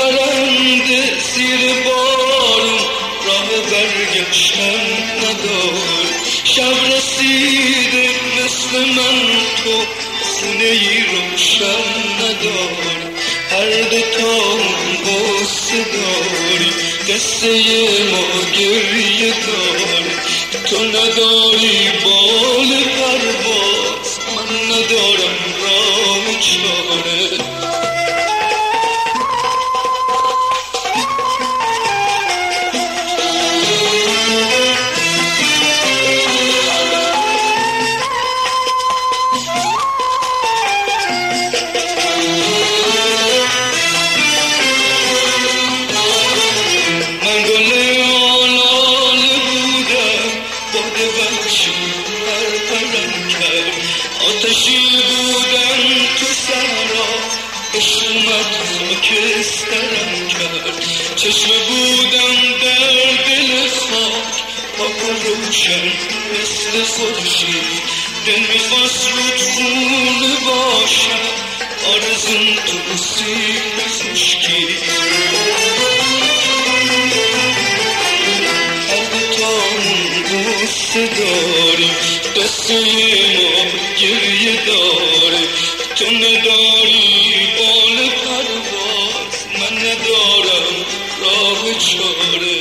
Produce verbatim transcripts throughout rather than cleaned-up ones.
پرنده زیر بارون راه برگشتن ندار. شب رسیده مثل من تو خونه ای روشن ندار. هر دوتامون قصه داری قصه ما گریه داری. تو نداری بال پرواز من ندارم راه چاره. آتشی بودم تو صحرا عشق اومد خاکسترم کرد. چشم بودم در دل خاک پاک و روشن مثل خورشید. دل میخواست رود خونه باشم آرزوم تو سیب خشکی. هر دوتامون قصه داریم قصه ما گریه داره. تو نداری بال پرواز من ندارم راه چاره.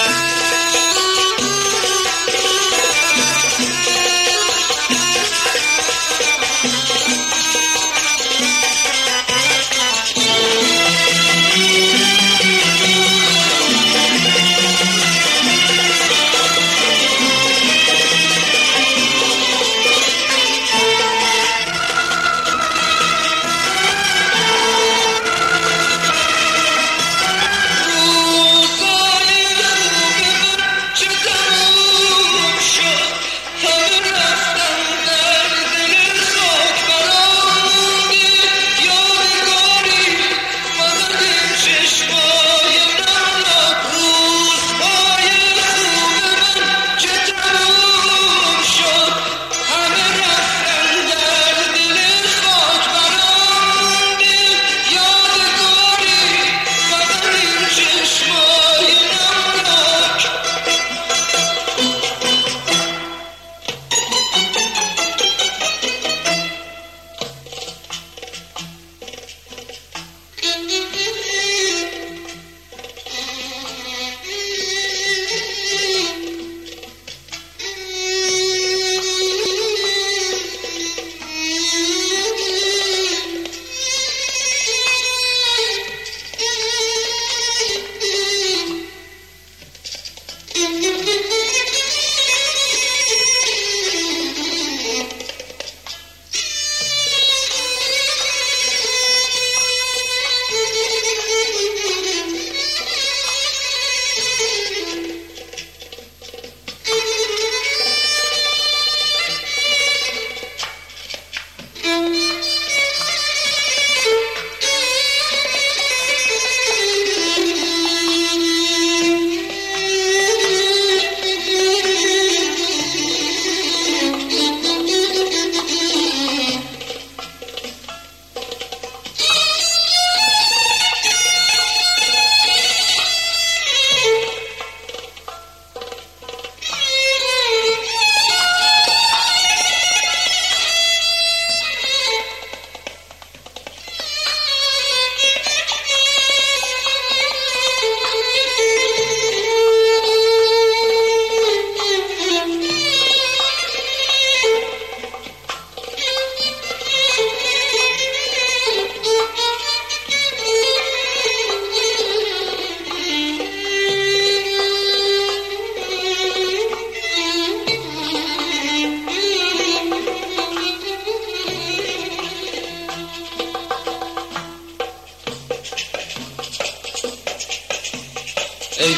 ای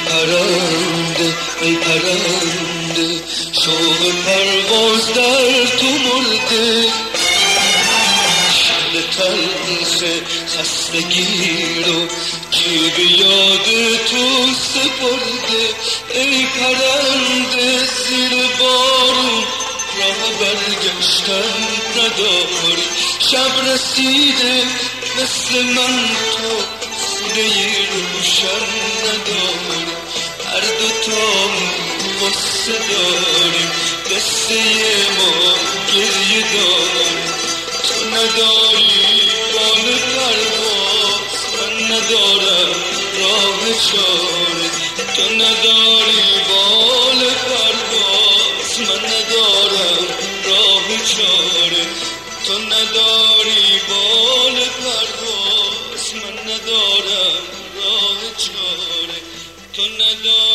پرنده ای پرنده شوق پرواز در تو مرده. شب تلخ خستگی رو جیب یاد تو سپرده. ای پرنده زیر بارون راه برگشتن نداری. شب رسیده مثل من تو خونه ای رو قصه داریم، قصه ما گریه داریم. تو نداری بال پرواز، من ندارم راه چاره. تو نداری بال پرواز، من ندارم راه چاره. تو نداری بال پرواز، من ندارم راه چاره. تو نداری